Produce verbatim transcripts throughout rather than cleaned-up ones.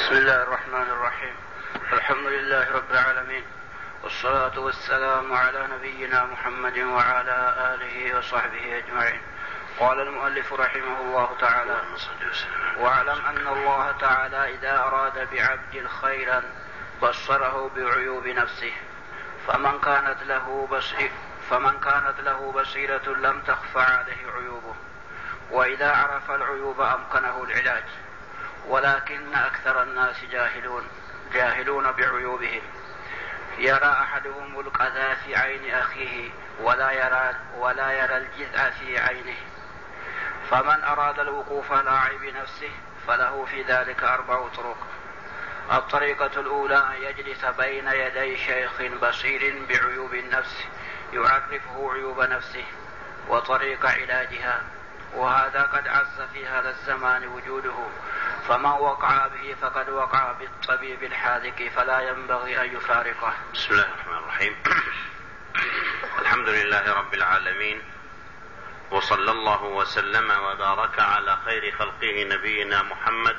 بسم الله الرحمن الرحيم. الحمد لله رب العالمين، والصلاة والسلام على نبينا محمد وعلى آله وصحبه أجمعين. قال المؤلف رحمه الله تعالى: واعلم أن الله تعالى إذا أراد بعبد خيرا بصره بعيوب نفسه، فمن كانت له بصير فمن كانت له بصيرة لم تخفى عليه عيوبه، وإذا عرف العيوب أمكنه العلاج. ولكن أكثر الناس جاهلون جاهلون بعيوبهم. يرى أحدهم القذى في عين أخيه ولا يرى, ولا يرى الجذع في عينه. فمن أراد الوقوف على عيب نفسه فله في ذلك أربع طرق. الطريقة الأولى أن يجلس بين يدي شيخ بصير بعيوب النفس يعرفه عيوب نفسه وطريق علاجها، وهذا قد عز في هذا الزمان وجوده، فمن وقع به فقد وقع بالطبيب الحاذق فلا ينبغي أن يفارقه. بسم الله الرحمن الرحيم. الحمد لله رب العالمين، وصلى الله وسلم وبارك على خير خلقه نبينا محمد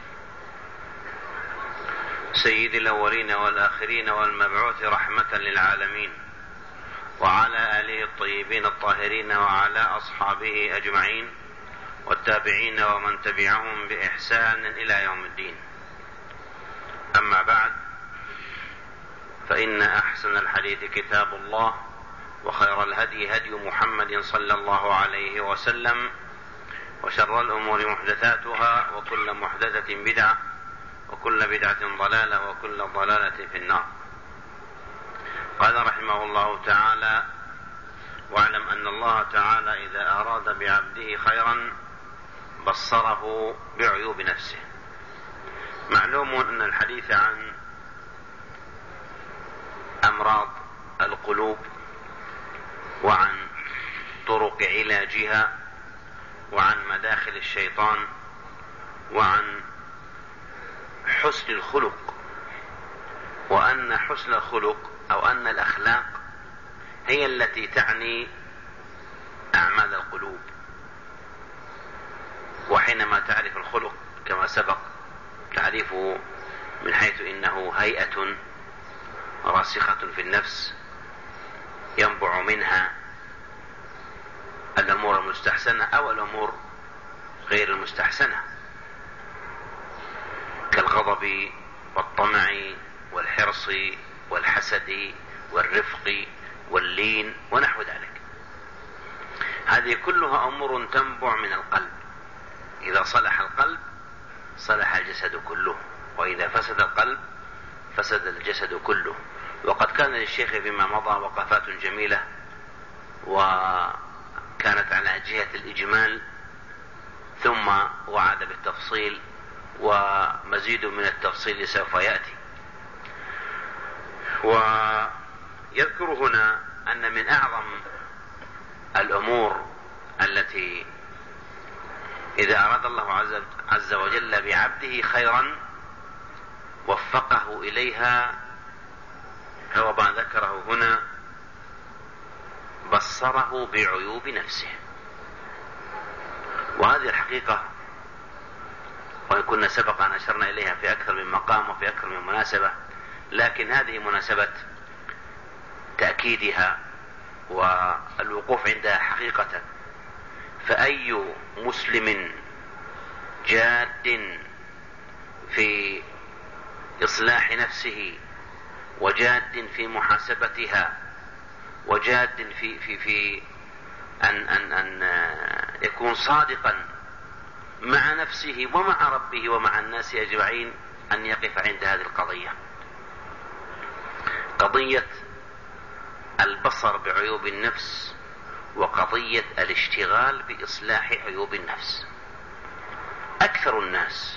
سيد الأولين والآخرين والمبعوث رحمة للعالمين، وعلى آله الطيبين الطاهرين وعلى أصحابه أجمعين والتابعين ومن تبعهم بإحسان إلى يوم الدين. أما بعد، فإن أحسن الحديث كتاب الله، وخير الهدي هدي محمد صلى الله عليه وسلم، وشر الأمور محدثاتها، وكل محدثة بدعة، وكل بدعة ضلالة، وكل ضلالة في النار. قال رحمه الله تعالى: واعلم أن الله تعالى إذا أراد بعبده خيرا بصره بعيوب نفسه. معلوم أن الحديث عن أمراض القلوب وعن طرق علاجها وعن مداخل الشيطان وعن حسن الخلق، وأن حسن الخلق أو أن الأخلاق هي التي تعني أعمال القلوب. وحينما تعرف الخلق كما سبق تعرفه من حيث إنه هيئة راسخة في النفس ينبع منها الأمور المستحسنة أو الأمور غير المستحسنة، كالغضب والطمع والحرص والحسد والرفق واللين ونحو ذلك. هذه كلها أمور تنبع من القلب. إذا صلح القلب صلح الجسد كله، وإذا فسد القلب فسد الجسد كله. وقد كان للشيخ فيما مضى وقفات جميلة، وكانت على جهة الإجمال، ثم وعد بالتفصيل، ومزيد من التفصيل سوف يأتي. ويذكر هنا أن من أعظم الأمور التي إذا أراد الله عز وجل بعبده خيرا وفقه إليها هو ما ذكره هنا: بصره بعيوب نفسه. وهذه الحقيقة وإن كنا سبق أن أشرنا إليها في أكثر من مقام وفي أكثر من مناسبة، لكن هذه مناسبة تأكيدها والوقوف عندها حقيقة. فأي مسلم جاد في إصلاح نفسه وجاد في محاسبتها وجاد في في في أن أن أن يكون صادقا مع نفسه ومع ربه ومع الناس أجمعين، أن يقف عند هذه القضية، قضية البصر بعيوب النفس وقضية الاشتغال بإصلاح عيوب النفس. أكثر الناس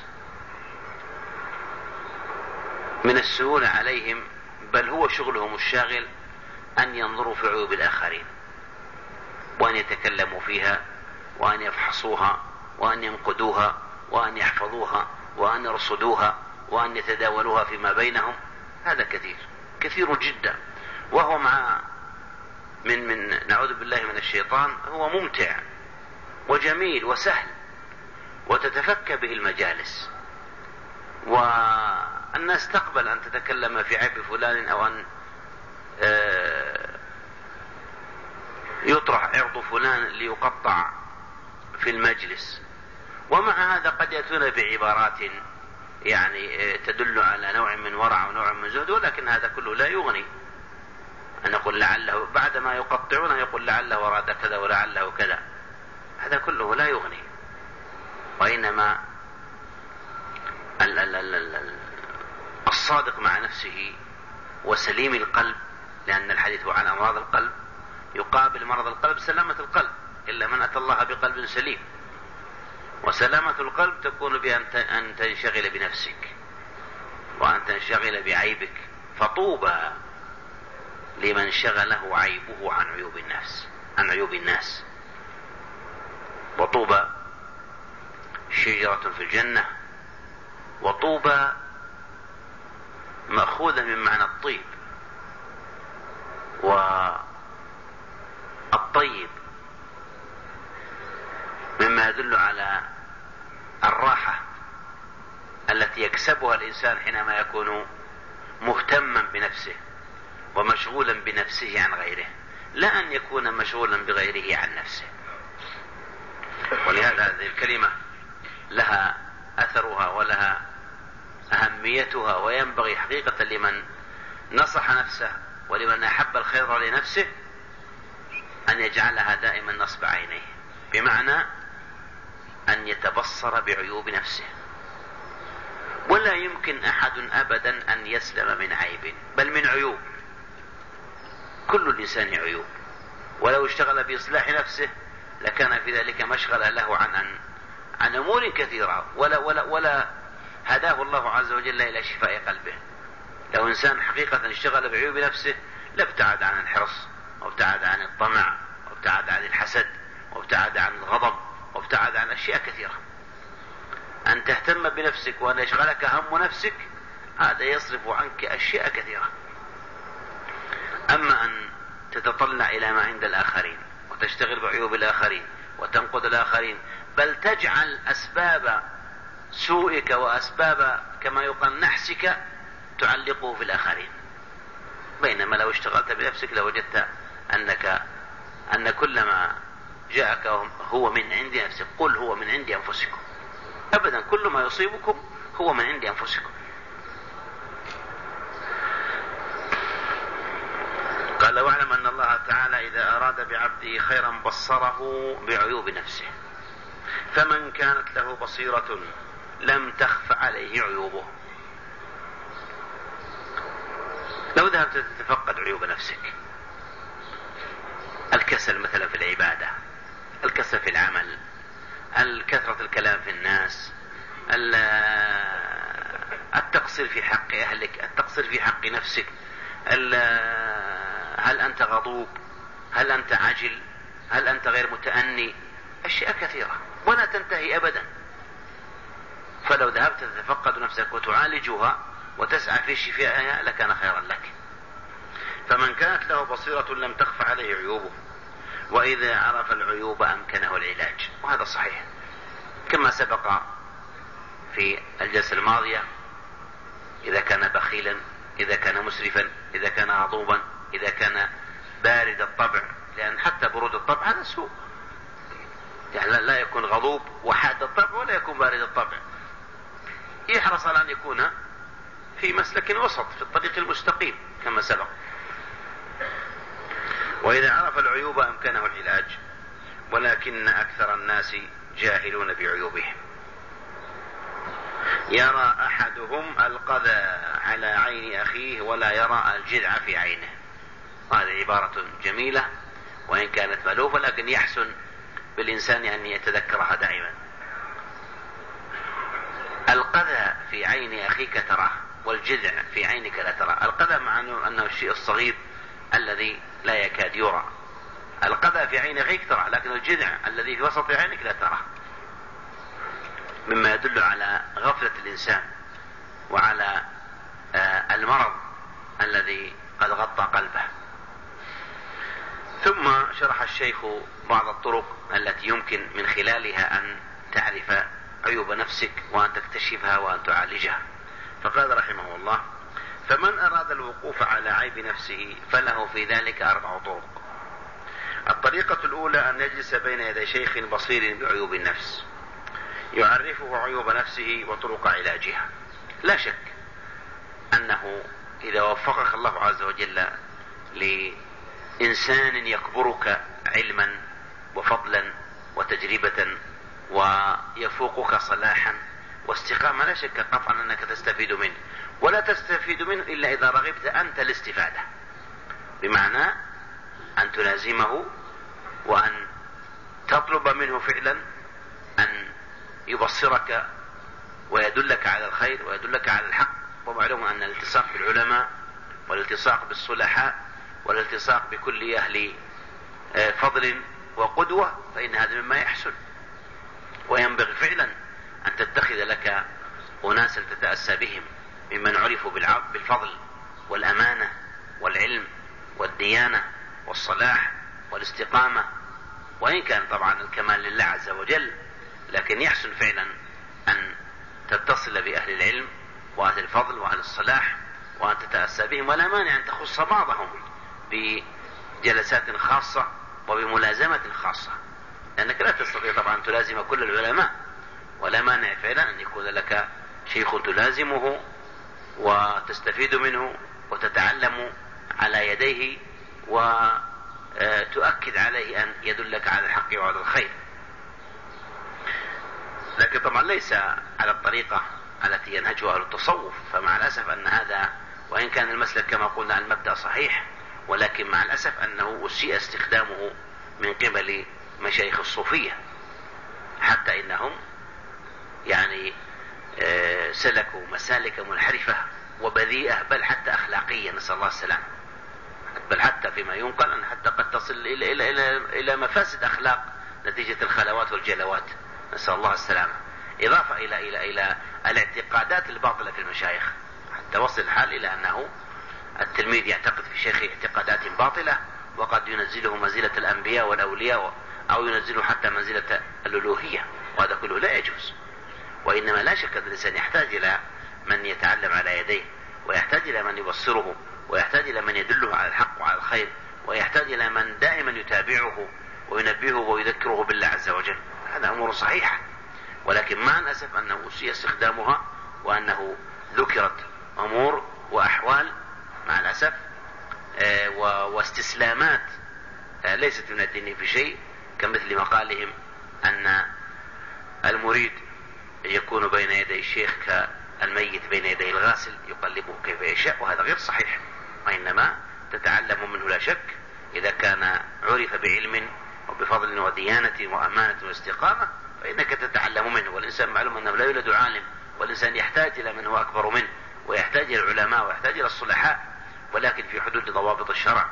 من السهولة عليهم، بل هو شغلهم الشاغل، أن ينظروا في عيوب الآخرين وأن يتكلموا فيها وأن يفحصوها وأن ينقدوها وأن يحفظوها وأن يرصدوها وأن يتداولوها فيما بينهم. هذا كثير كثير جدا، وهو مع من من نعوذ بالله من الشيطان هو ممتع وجميل وسهل، وتتفك به المجالس والناس تقبل أن تتكلم في عيب فلان أو أن يطرح عرض فلان ليقطع في المجلس، ومع هذا قد يأتون بعبارات يعني تدل على نوع من ورع ونوع من زهد، ولكن هذا كله لا يغني. أن يقول لعله بعدما يقطعونه يقول لعله أراد كذا ولعله كذا، هذا كله لا يغني. وإنما الصادق مع نفسه وسليم القلب، لأن الحديث هو عن أمراض القلب، يقابل مرض القلب سلامة القلب، إلا من أتى الله بقلب سليم. وسلامة القلب تكون بأن تنشغل بنفسك وأن تنشغل بعيبك، فطوبى لمن شغله عيبه عن عيوب الناس عن عيوب الناس. وطوبى شجرة في الجنة، وطوبى مأخوذة من معنى الطيب، والطيب مما يدل على الراحة التي يكسبها الإنسان حينما يكون مهتما بنفسه ومشغولا بنفسه عن غيره، لا أن يكون مشغولا بغيره عن نفسه. ولهذا هذه الكلمة لها أثرها ولها أهميتها، وينبغي حقيقة لمن نصح نفسه ولمن أحب الخير لنفسه أن يجعلها دائما نصب عينيه، بمعنى أن يتبصر بعيوب نفسه. ولا يمكن أحد أبدا أن يسلم من عيب، بل من عيوب. كل الإنسان عيوب، ولو اشتغل بإصلاح نفسه لكان في ذلك مشغلا له عن عن, عن أمور كثيرة، ولا, ولا, ولا هداه الله عز وجل إلى شفاء قلبه. لو إنسان حقيقة اشتغل بعيوب نفسه لابتعد عن الحرص، وابتعد عن الطمع، وابتعد عن الحسد، وابتعد عن الغضب، وابتعد عن أشياء كثيرة. أن تهتم بنفسك وأن يشغلك هم نفسك، هذا يصرف عنك أشياء كثيرة. أما أن تتطلع إلى ما عند الآخرين وتشتغل بعيوب الآخرين وتنقد الآخرين، بل تجعل أسباب سوءك وأسباب كما يقال نحسك تعلقه في الآخرين، بينما لو اشتغلت بنفسك لوجدت أنك أن كل ما جاءك هو من عند نفسك. قل هو من عند أنفسكم، أبدا كل ما يصيبكم هو من عند أنفسكم. قال واعلم أن الله تعالى إذا أراد بعبده خيرا بصره بعيوب نفسه، فمن كانت له بصيرة لم تخف عليه عيوبه. لو ذهبت تتفقد عيوب نفسك، الكسل مثلا في العبادة، الكسل في العمل، الكثرة الكلام في الناس، التقصير في حق أهلك، التقصير في حق نفسك، هل أنت غضوب، هل أنت عجل، هل أنت غير متأني، أشياء كثيرة ولا تنتهي أبدا. فلو ذهبت تتفقد نفسك وتعالجها وتسعى في شفائها لكان خيرا لك. فمن كانت له بصيرة لم تخف عليه عيوبه، وإذا عرف العيوب أمكنه العلاج. وهذا صحيح كما سبق في الجلسة الماضية. إذا كان بخيلا، إذا كان مسرفا، إذا كان غضوبا، إذا كان بارد الطبع، لأن حتى برود الطبع هذا سوء، يعني لا يكون غضوب وحاد الطبع ولا يكون بارد الطبع، يحرص على أن يكون في مسلك وسط في الطريق المستقيم كما سبق. وإذا عرف العيوب أمكنه العلاج، ولكن أكثر الناس جاهلون بعيوبهم. يرى أحدهم القذى على عين أخيه ولا يرى الجذع في عينه. هذه عبارة جميلة وإن كانت مألوفة، لكن يحسن بالإنسان أن يتذكرها دائما. القذى في عين أخيك تراه، والجذع في عينك لا تراه. القذى معناه أنه الشيء الصغير الذي لا يكاد يرى. القذى في عين أخيك تراه، لكن الجذع الذي في وسط عينك لا تراه، مما يدل على غفلة الإنسان وعلى المرض الذي قد غطى قلبه. ثم شرح الشيخ بعض الطرق التي يمكن من خلالها أن تعرف عيوب نفسك وأن تكتشفها وأن تعالجها. فقال رحمه الله: فمن أراد الوقوف على عيب نفسه فله في ذلك أربع طرق. الطريقة الأولى أن يجلس بين يدي شيخ بصير بعيوب النفس يعرفه عيوب نفسه وطرق علاجها. لا شك أنه إذا وفقك الله عز وجل لإنسان يكبرك علما وفضلا وتجربة ويفوقك صلاحا واستقامة، لا شك قطعا أنك تستفيد منه، ولا تستفيد منه إلا إذا رغبت أنت الاستفادة، بمعنى أن تلازمه وأن تطلب منه فعلا أن يبصرك ويدلك على الخير ويدلك على الحق. ومعلوم أن الالتصاق بالعلماء والالتصاق بالصلحاء والالتصاق بكل أهل فضل وقدوة فإن هذا مما يحسن، وينبغي فعلا أن تتخذ لك أناسا تتأسى بهم ممن عرفوا بالفضل والأمانة والعلم والديانة والصلاح والاستقامة. وإن كان طبعا الكمال لله عز وجل، لكن يحسن فعلا أن تتصل بأهل العلم وأهل الفضل وأهل الصلاح وأن تتأسى بهم، ولا مانع أن تخص بعضهم بجلسات خاصة وبملازمة خاصة، لأنك لا تستطيع طبعا أن تلازم كل العلماء، ولا مانع فعلا أن يكون لك شيخ تلازمه وتستفيد منه وتتعلم على يديه وتؤكد عليه أن يدلك على الحق وعلى الخير. لكن طبعا ليس على الطريقة التي ينهجها أهل التصوف، فمع الأسف أن هذا وإن كان المسلك كما قلنا المبدأ صحيح، ولكن مع الأسف أنه أسيء استخدامه من قبل مشايخ الصوفية، حتى إنهم يعني سلكوا مسالك منحرفة وبذيئة، بل حتى أخلاقية، نسأل الله السلام، بل حتى فيما ينقل أن حتى قد تصل إلى, إلى, إلى, إلى مفاسد أخلاق نتيجة الخلوات والجلوات، نسأل الله السلامة، إضافة إلى, إلى, إلى الاعتقادات الباطلة في المشايخ، حتى وصل الحال إلى أنه التلميذ يعتقد في شيخه اعتقادات باطلة وقد ينزله منزلة الأنبياء والأولياء أو ينزله حتى منزلة الألوهية، وهذا كله لا يجوز. وإنما لا شك أن الإنسان يحتاج إلى من يتعلم على يديه، ويحتاج إلى من يبصره، ويحتاج إلى من يدله على الحق وعلى الخير، ويحتاج إلى من دائما يتابعه وينبهه ويذكره بالله عز وجل. هذا أمور صحيحة، ولكن مع الأسف أنه أسيء استخدامها، وأنه ذكرت أمور وأحوال مع الأسف آه واستسلامات آه ليست من الدين في شيء، كمثل مقالهم أن المريد يكون بين يدي الشيخ كالميت بين يدي الغاسل يقلبه كيف يشاء، وهذا غير صحيح. وإنما تتعلم منه لا شك إذا كان عرف بعلم وبفضل وديانة وأمانة واستقامة، فإنك تتعلم منه. والإنسان معلوم أنه لا يولد عالم، والإنسان يحتاج إلى من هو أكبر منه، ويحتاج إلى العلماء ويحتاج إلى الصلحاء، ولكن في حدود ضوابط الشرع.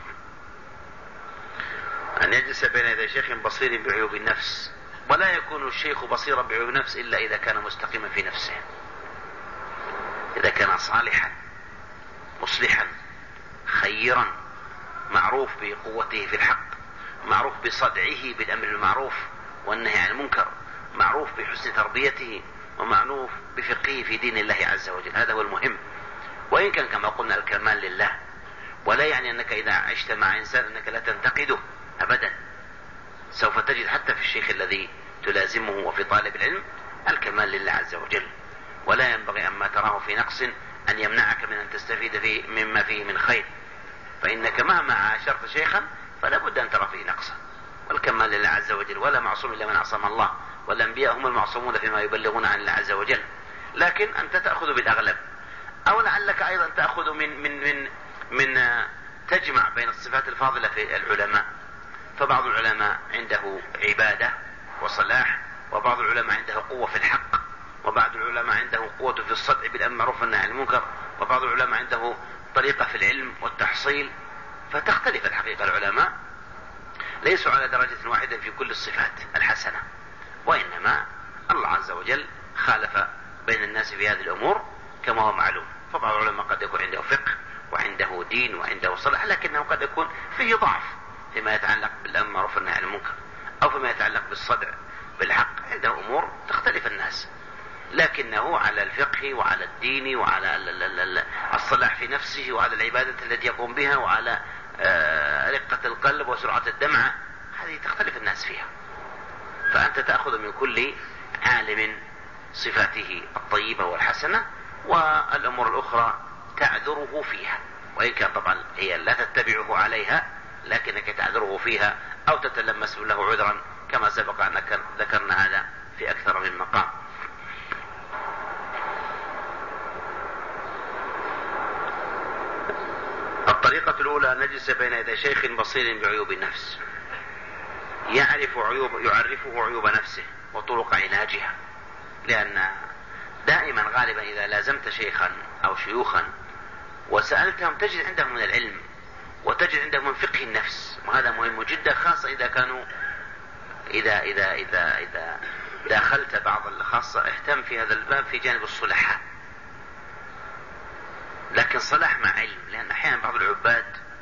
أن يجلس بين يدي شيخ بصير بعيوب النفس، ولا يكون الشيخ بصيرا بعيوب النفس إلا إذا كان مستقيما في نفسه، إذا كان صالحا مصلحا خيرا، معروف بقوته في الحق، معروف بصدعه بالأمر المعروف والنهي عن المنكر، معروف بحسن تربيته، ومعروف بفقهه في دين الله عز وجل. هذا هو المهم. وإن كان كما قلنا الكمال لله، ولا يعني أنك إذا عشت مع إنسان أنك لا تنتقده أبدا. سوف تجد حتى في الشيخ الذي تلازمه وفي طالب العلم الكمال لله عز وجل، ولا ينبغي أما تراه في نقص أن يمنعك من أن تستفيد فيه مما فيه من خير، فإنك مهما عاشرت شيخا فلا بد أن ترى فيه نقصا. والكمال لله عز وجل، ولا معصوم إلا من عصم الله، والأنبياء هم المعصومون فيما يبلغون عن الله عز وجل. لكن أنت تأخذ بالأغلب، أو لعلك أيضا تأخذ من من من من تجمع بين الصفات الفاضلة في العلماء، فبعض العلماء عنده عبادة وصلاح، وبعض العلماء عنده قوة في الحق، وبعض العلماء عنده قوة في الصدع بالأمر المعروف والنهي عن المنكر، وبعض العلماء عنده طريقة في العلم والتحصيل. فتختلف الحقيقة، العلماء ليسوا على درجة واحدة في كل الصفات الحسنة، وإنما الله عز وجل خالف بين الناس في هذه الأمور كما هو معلوم. فبعض العلماء قد يكون عنده فقه وعنده دين وعنده صلاح، لكنه قد يكون فيه ضعف فيما يتعلق بالأمر المعروف والنهي عن المنكر، أو فيما يتعلق بالصدع بالحق، عنده أمور تختلف الناس. لكنه على الفقه وعلى الدين وعلى الصلاح في نفسه وعلى العبادة التي يقوم بها وعلى رقة القلب وسرعة الدمعة، هذه تختلف الناس فيها. فأنت تأخذ من كل عالم صفاته الطيبة والحسنة، والأمور الأخرى تعذره فيها، وإن كان طبعا هي لا تتبعه عليها لكنك تعذره فيها أو تتلمس له عذرا، كما سبق أن ذكرنا هذا في أكثر من مقام. الطريقة الأولى أن نجلس بين يدي شيخ بصير بعيوب النفس، يعرف عيوب يعرفه عيوب نفسه وطرق علاجها، لأن دائما غالبا إذا لازمت شيخا أو شيوخا وسألتهم تجد عندهم من العلم وتجد عندهم من فقه النفس، وهذا مهم جدا، خاصة إذا كانوا إذا إذا إذا إذا داخلت بعض الخاصة اهتم في هذا الباب في جانب الصلحاء، لكن صلاح مع علم، لأن أحيانا بعض العباد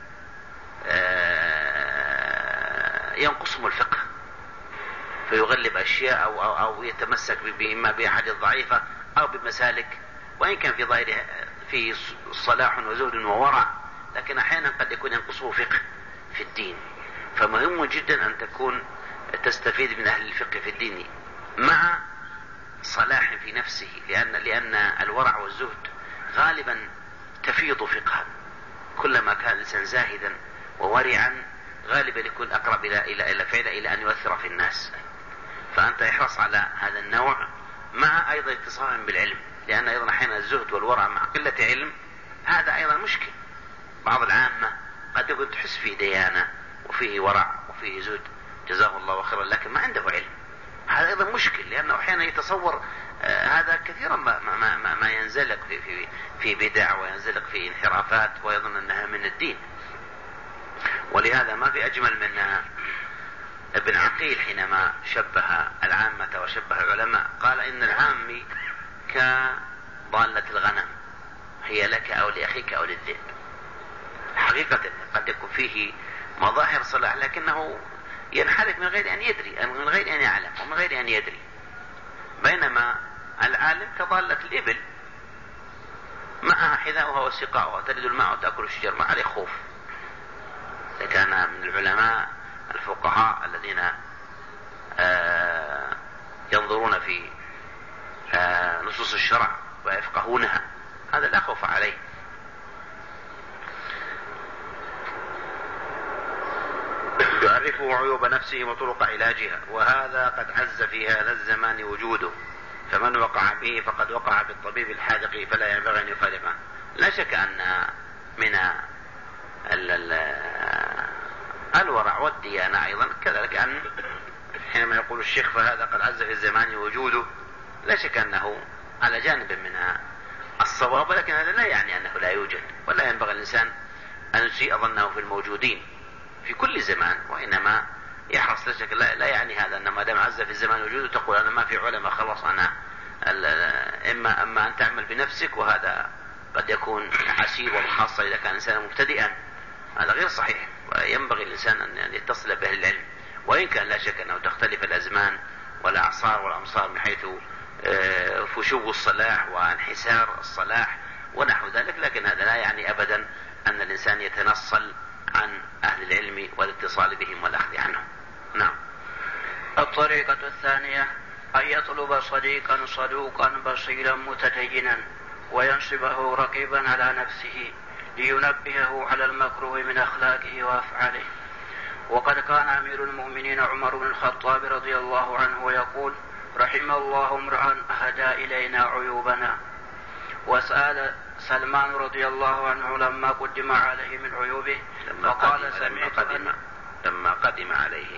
ينقصهم الفقه فيغلب أشياء أو, أو, أو يتمسك بإما بأحد الضعيفة أو بمسالك، وإن كان في ظاهره في صلاح وزهد وورع، لكن أحيانا قد يكون ينقصه فقه في الدين. فمهم جدا أن تكون تستفيد من أهل الفقه في الدين مع صلاح في نفسه، لأن, لأن الورع والزهد غالبا تفيض فقها، كلما كان الإنسان زاهدا وورعا غالبا يكون أقرب إلى إلى إلى فعل إلى أن يؤثر في الناس. فأنت احرص على هذا النوع مع أيضا اتصالا بالعلم، لأن أيضا أحيانا الزهد والورع مع قلة علم هذا أيضا مشكل. بعض العامة قد يكون تحس فيه ديانة وفيه ورع وفيه زهد جزاه الله خيرا، لكن ما عنده علم، هذا أيضا مشكل، لأنه أحيانا يتصور آه هذا كثيرا ما, ما, ما, ما ينزلق في, في, في بدع وينزلق في انحرافات ويظن أنها من الدين. ولهذا ما في أجمل من ابن عقيل حينما شبه العامة وشبه العلماء، قال إن العام كضالة الغنم، هي لك أو لأخيك أو للذئب. حقيقة قد يكون فيه مظاهر صلاح لكنه ينحرف من غير أن يدري، من غير أن يعلم ومن غير أن يدري، بينما العالم كضالة الإبل معها حذاؤها وسقاؤها، ترد الماء وتأكل الشجر، ما عليه خوف. إذا كان من العلماء الفقهاء الذين آه ينظرون في آه نصوص الشرع ويفقهونها، هذا لا خوف عليه. يعرفه عيوب نفسه وطرق علاجها، وهذا قد عز في هذا الزمان وجوده، فمن وقع به فقد وقع بالطبيب الحاذق فلا ينبغي أن يخالفه. لا شك أن من الورع والديانة أيضا كذلك، أن حينما يقول الشيخ فهذا قد عز في الزمان وجوده، لا شك أنه على جانب من الصواب، ولكن هذا لا يعني أنه لا يوجد، ولا ينبغي الإنسان أن يسيء ظنه في الموجودين في كل زمان، وإنما يحرص. لا شك لا يعني هذا أن ما دام عز في الزمان وجوده تقول أنا ما في علماء خلاص أنا إما أما أن تعمل بنفسك، وهذا قد يكون عسير، وخاصة إذا كان إنسان مبتدئا، هذا غير صحيح. وينبغي الإنسان أن يتصل بأهل العلم، وإن كان لا شك أنه تختلف الأزمان والأعصار والأمصار من حيث فشو الصلاح وانحسار الصلاح ونحو ذلك، لكن هذا لا يعني أبدا أن الإنسان يتنصل عن أهل العلم والاتصال بهم والأخذ عنهم. نعم. الطريقة الثانية أن يطلب صديقا صدوقا بصيرا متدينا وينصبه رقيبا على نفسه لينبهه على المكروه من أخلاقه وأفعاله. وقد كان أمير المؤمنين عمر بن الخطاب رضي الله عنه يقول: رحم الله امرأ أهدى إلينا عيوبنا. وسأل سلمان رضي الله عنه لما قدم عليه من عيوبه فقال: سمعت قدم لما قدم عليه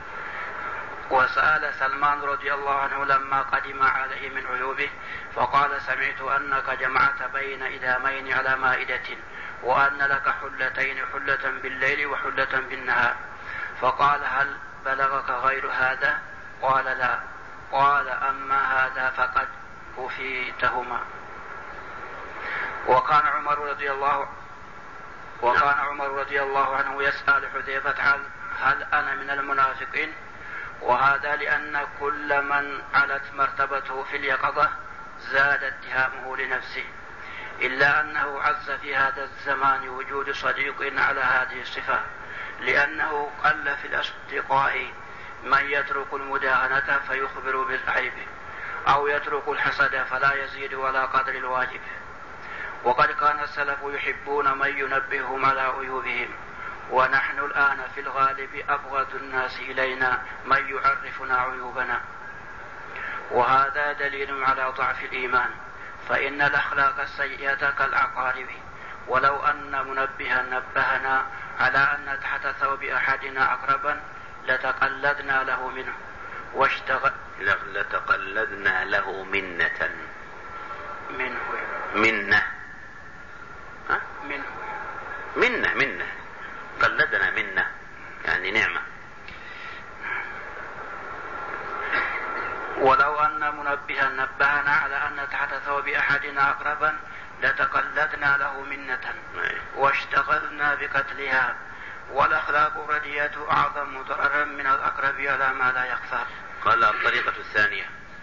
وسأل سلمان رضي الله عنه لما قدم عليه من عيوبه فقال: سمعت أنك جمعت بين إدامين على مائدة، وأن لك حلتين، حلة بالليل وحلة بالنهار. فقال: هل بلغك غير هذا؟ قال: لا. قال: أما هذا فقد كفيتهما. وكان عمر رضي الله وكان عمر رضي الله عنه يسأل حذيفة: هل, هل أنا من المنافقين؟ وهذا لأن كل من علت مرتبته في اليقظة زاد اتهامه لنفسه، إلا أنه عز في هذا الزمان وجود صديق على هذه الصفة، لأنه قل في الأصدقاء من يترك المداهنة فيخبر بالعيب، أو يترك الحسد فلا يزيد ولا قدر الواجب. وقد كان السلف يحبون من ينبههم على عيوبهم، ونحن الآن في الغالب أبغض الناس إلينا من يعرفنا عيوبنا، وهذا دليل على ضعف الإيمان، فإن الأخلاق السيئة كالعقارب، ولو أن منبها نبهنا على أن تحت ثوب أحدنا أقربا لتقلدنا له منه واشتغل لتقلدنا له منة منه منة ها؟ منه منة منة قلدنا منة يعني نعمة. ولو أن منبها نبهنا على أن تحت ثوب أحدنا أقربا لتقلدنا له منة واشتغلنا بقتلها، والأخلاق ردية أعظم ضررا من الأقرب على ما لا يخفى. قال الطريقة الثانية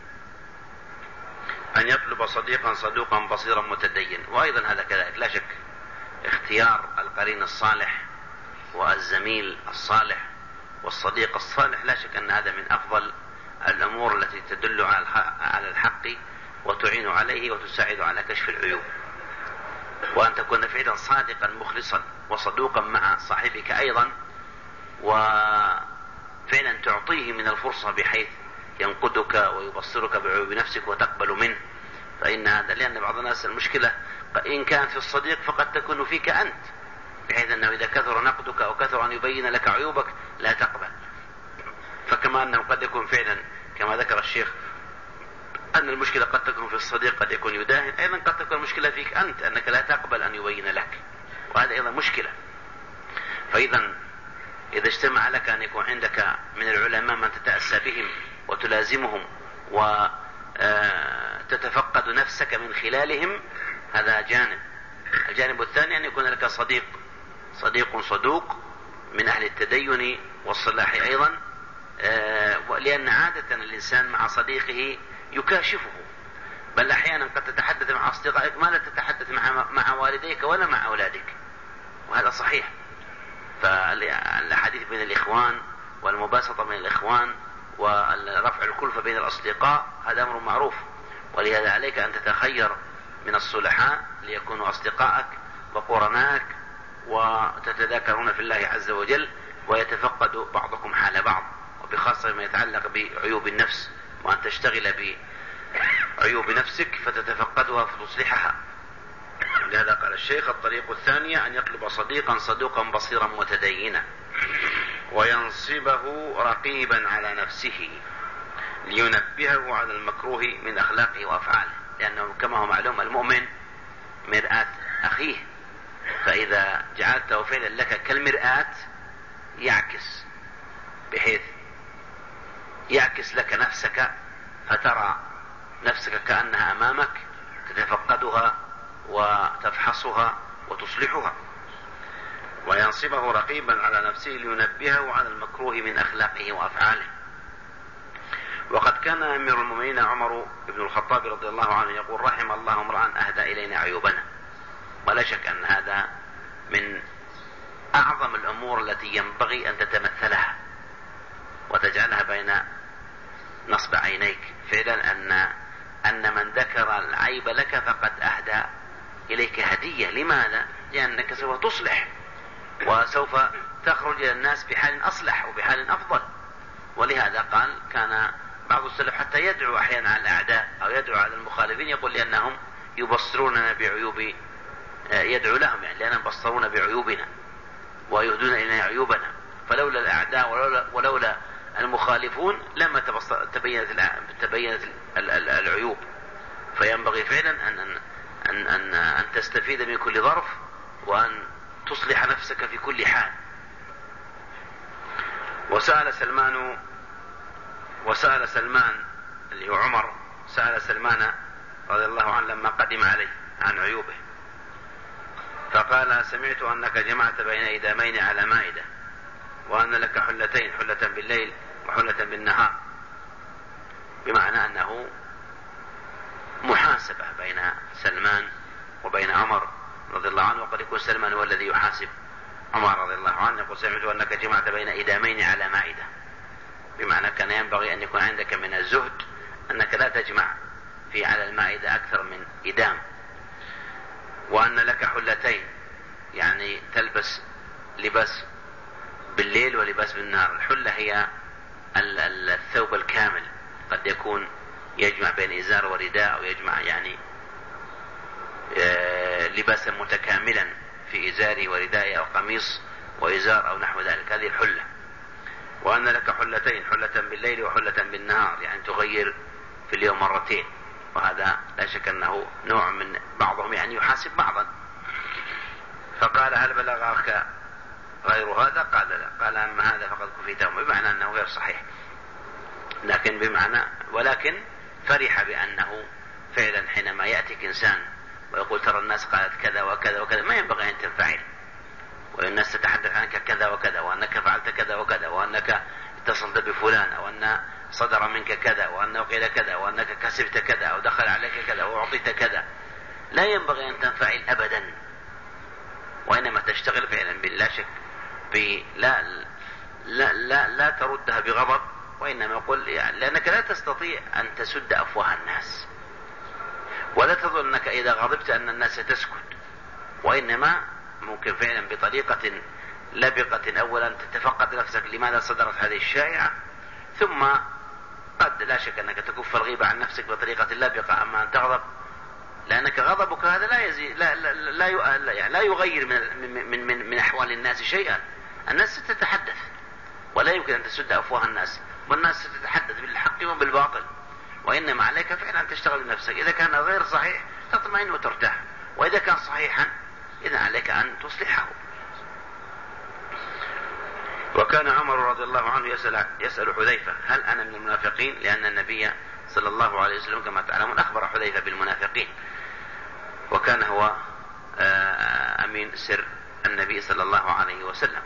أن يطلب صديقا صدوقا بصيرا متدين، وأيضا هذا كذلك لا شك، اختيار القرين الصالح والزميل الصالح والصديق الصالح لا شك أن هذا من أفضل الأمور التي تدل على الحق وتعين عليه وتساعد على كشف العيوب. وأن تكون فعلا صادقا مخلصا وصدوقا مع صاحبك أيضا، وفعلا تعطيه من الفرصة بحيث ينقدك ويبصرك بعيوب نفسك وتقبل منه. فإن هذا لأن بعض الناس المشكلة إن كان في الصديق فقد تكون فيك أنت، بحيث أنه إذا كثر نقدك أو كثر أن يبين لك عيوبك لا تقبل. فكما أنه قد يكون فعلا كما ذكر الشيخ أن المشكلة قد تكون في الصديق قد يكون يداهن، أيضا قد تكون المشكلة فيك أنت أنك لا تقبل أن يبين لك، وهذا أيضا مشكلة. فإذا إذا اجتمع لك أن يكون عندك من العلماء من تتأسى بهم وتلازمهم وتتفقد نفسك من خلالهم، هذا جانب. الجانب الثاني أن يكون لك صديق صديق صدوق من أهل التدين والصلاح أيضا، لأن عادة الإنسان مع صديقه يكاشفه، بل أحيانا قد تتحدث مع أصدقائك ما لا تتحدث مع, مع والديك ولا مع أولادك، وهذا صحيح. فالحديث بين الإخوان والمباسطة بين الإخوان ورفع الكلفة بين الأصدقاء هذا أمر معروف، ولهذا عليك أن تتخير من الصلحاء ليكونوا أصدقائك وقرناك وتتذاكرون في الله عز وجل، ويتفقد بعضكم حال بعض، وبخاصة ما يتعلق بعيوب النفس، وأن تشتغل بعيوب نفسك فتتفقدها فتصلحها. لهذا قال الشيخ الطريق الثانية أن يطلب صديقا صدوقا بصيرا متدينا، وينصبه رقيبا على نفسه لينبهه على المكروه من أخلاقه وأفعاله، لأنه كما هو معلوم المؤمن مرآة أخيه، فإذا جعلته فعلا لك كالمرآة يعكس، بحيث يعكس لك نفسك فترى نفسك كأنها أمامك تتفقدها وتفحصها وتصلحها. وينصبه رقيبا على نفسه لينبهه على المكروه من أخلاقه وأفعاله. وقد كان أمير المؤمنين عمر بن الخطاب رضي الله عنه يقول رحم الله امرأ أهدى إلينا عيوبنا. ولا شك أن هذا من أعظم الأمور التي ينبغي أن تتمثلها وتجعلها بين نصب عينيك، فعلا أن أن من ذكر العيب لك فقد أهدى إليك هدية. لماذا؟ لأنك سوف تصلح وسوف تخرج إلى الناس بحال أصلح وبحال أفضل. ولهذا قال كان بعض السلف حتى يدعو أحيانا على الأعداء أو يدعو على المخالفين يقول لأنهم يبصروننا بعيوب، يدعو لهم يعني لأنهم يبصرون بعيوبنا ويهدون إلينا عيوبنا، فلولا الأعداء ولولا, ولولا المخالفون لما تبينت تبينت العيوب. فينبغي فعلا أن أن أن أن, أن تستفيد من كل ظرف وأن تصلح نفسك في كل حال. وسأل سلمان وسأل سلمان اللي هو عمر سأل سلمان رضي الله عنه لما قدم عليه عن عيوبه، فقال سمعت أنك جمعت بين إدامين على مائدة، وأن لك حلتين، حلة بالليل وحلة بالنهار، بمعنى أنه محال محاسبة بين سلمان وبين عمر رضي الله عنه، وقد يكون سلمان هو الذي يحاسب عمر رضي الله عنه. يقول سمعت أنك جمعت بين إدامين على مائدة، بمعنى كان ينبغي أن يكون عندك من الزهد أنك لا تجمع في على المائدة أكثر من إدام، وأن لك حلتين، يعني تلبس لباس بالليل ولباس بالنهار. الحلة هي الثوب الكامل، قد يكون يجمع بين إزار ورداء، أو يجمع يعني لباسا متكاملا في إزاره وردائه، أو قميص وإزار أو نحو ذلك، هذه الحلة. وأن لك حلتين، حلة بالليل وحلة بالنهار، يعني تغير في اليوم مرتين. وهذا لا شك أنه نوع من بعضهم يعني يحاسب بعضا. فقال هل بلغك غير هذا؟ قال لا. قال أما هذا فقد كفيتهم، بمعنى أنه غير صحيح، لكن بمعنى ولكن فرح بأنه فعلا حينما يأتيك إنسان ويقول ترى الناس قالت كذا وكذا وكذا، ما ينبغي أن تنفعل، والناس تتحدث عنك كذا وكذا، وأنك فعلت كذا وكذا، وأنك اتصلت بفلان، وأن صدر منك كذا، وأنه قيل كذا، وأنك كسبت كذا، أو دخل عليك كذا، وأعطيت كذا. لا ينبغي أن تنفعل أبدا، وإنما تشتغل فعلا بالله شك لا, لا, لا, لا تردها بغضب، وإنما يقول يعني لأنك لا تستطيع أن تسد أفواه الناس، ولا تظن أنك إذا غضبت أن الناس تسكت، وإنما ممكن فعلا بطريقة لبقة أولا تتفقد نفسك لماذا صدرت هذه الشائعة، ثم قد لا شك أنك تكف الغيبة عن نفسك بطريقة لبقة. أما أن تغضب، لأنك غضبك هذا لا يزي لا لا لا, لا, يعني لا يغير من من من من أحوال الناس شيئا. الناس ستتحدث، ولا يمكن أن تسد أفواه الناس، والناس ستتحدث بالحق وبالباطل، وإنما عليك فعلا أن تشتغل بنفسك. إذا كان غير صحيح تطمئن وترتاح، وإذا كان صحيحا إذا عليك أن تصلحه. وكان عمر رضي الله عنه يسأل, يسأل حذيفة هل أنا من المنافقين، لأن النبي صلى الله عليه وسلم كما تعلمون أخبر حذيفة بالمنافقين، وكان هو أمين سر النبي صلى الله عليه وسلم،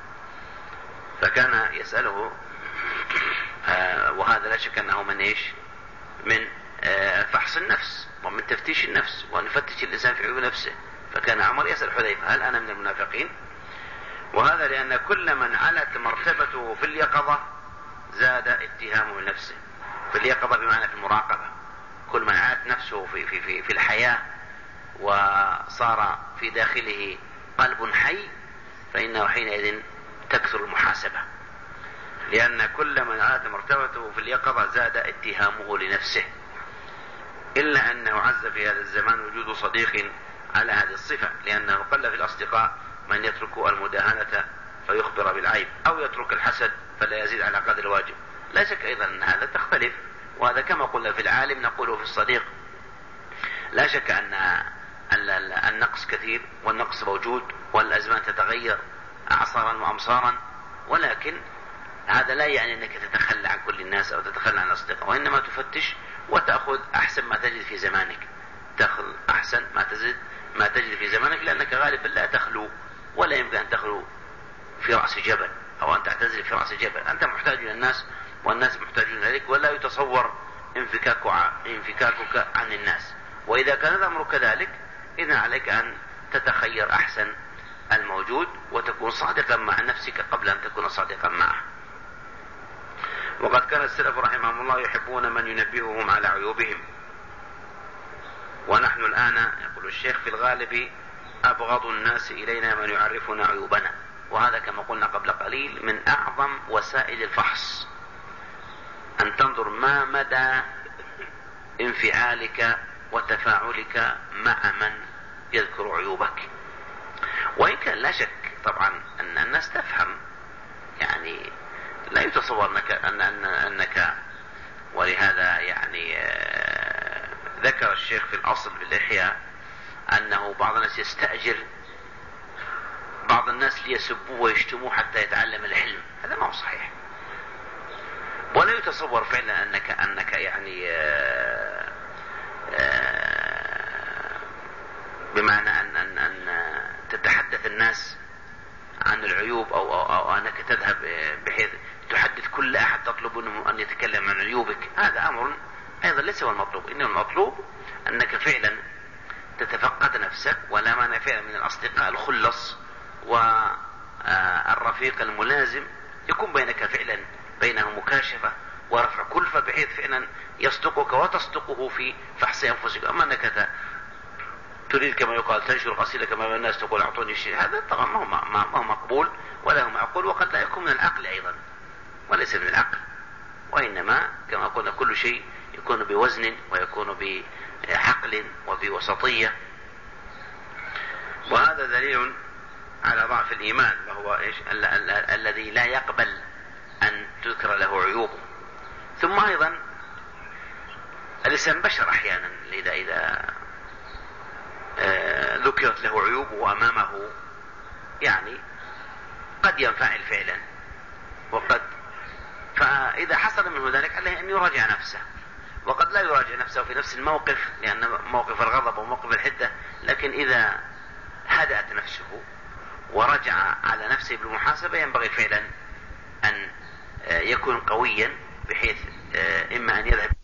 فكان يسأله. وهذا لا شك أنه من إيش؟ من فحص النفس ومن تفتيش النفس، وأن يفتش الإنسان في عيوب نفسه. فكان عمر يسأل حذيفة هل أنا من المنافقين؟ وهذا لأن كل من علت مرتبته في اليقظة زاد اتهامه لنفسه. في اليقظة بمعنى في المراقبة، كل من علت نفسه في, في, في, في الحياة وصار في داخله قلب حي، فإنه حينئذ تكثر المحاسبة، لأن كل من علت مرتبته في اليقظة زاد اتهامه لنفسه. إلا أنه عز في هذا الزمان وجود صديق على هذه الصفة، لأنه قل في الأصدقاء من يترك المداهنة فيخبر بالعيب، أو يترك الحسد فلا يزيد على قدر الواجب. لا شك أيضا أن هذا تختلف، وهذا كما قلنا في العالم نقوله في الصديق. لا شك أن النقص كثير، والنقص موجود، والأزمان تتغير أعصارا وأمصارا، ولكن هذا لا يعني أنك تتخلى عن كل الناس أو تتخلى عن الأصدقاء، وإنما تفتش وتأخذ أحسن ما تجد في زمانك، تأخذ أحسن ما تجد ما تجد في زمانك، لأنك غالبا لا تخلو، ولا يمكن أن تخلو في رأس جبل أو أن تعتزل في رأس جبل. أنت محتاج إلى الناس، والناس محتاجون إليك، ولا يتصور انفكاكك عن الناس. وإذا كان الأمر كذلك إذن عليك أن تتخير أحسن الموجود، وتكون صادقا مع نفسك قبل أن تكون صادقا معه. وقد كان السلف رحمهم الله يحبون من ينبههم على عيوبهم، ونحن الآن يقول الشيخ في الغالب أبغض الناس إلينا من يعرفنا عيوبنا. وهذا كما قلنا قبل قليل من أعظم وسائل الفحص، أن تنظر ما مدى انفعالك وتفاعلك مع من يذكر عيوبك. وإن كان لا شك طبعا أن الناس تفهم، يعني لا يتصور أنك, أن أن أنك ولهذا يعني ذكر الشيخ في الأصل بالإحياء أنه بعض الناس يستأجر بعض الناس ليسبوه ويشتموه حتى يتعلم الحلم. هذا ما هو صحيح، ولا يتصور فعلا أنك أنك يعني آآ آآ بمعنى أن, أن, أن تتحدث الناس عن العيوب أو, أو, أو أنك تذهب بحيث تحدث كل أحد تطلب منه أن يتكلم عن عيوبك. هذا أمر أيضا ليس هو المطلوب. إنه المطلوب أنك فعلا تتفقد نفسك، ولا مانع فعلا من الأصدقاء الخلص والرفيق الملازم يكون بينك فعلا بينه مكاشفة ورفع كلفة، بحيث فعلا يصدقك وتصدقه في فحص أنفسك. أما أنك تريد كما يقال تنشر غسيلك كما الناس تقول أعطوني الشيء، هذا طبعا ما هو, ما هو مقبول ولا هو معقول، وقد لا يكون من العقل أيضا، وليس من العقل. وإنما كما قلنا كل شيء يكون بوزن ويكون بعقل وبوسطية. وهذا دليل على ضعف الإيمان، وهو إيش؟ ال- ال- ال- الذي لا يقبل أن تذكر له عيوبه. ثم أيضا الإنسان بشر أحيانا، إذا إذا آه ذكرت له عيوبه أمامه يعني قد ينفعل فعلا، وقد فإذا حصل منه ذلك عليه أن يراجع نفسه. وقد لا يراجع نفسه في نفس الموقف، لأن موقف الغضب وموقف الحدة، لكن إذا هدأت نفسه ورجع على نفسه بالمحاسبة ينبغي فعلا أن يكون قويا، بحيث إما أن يذهب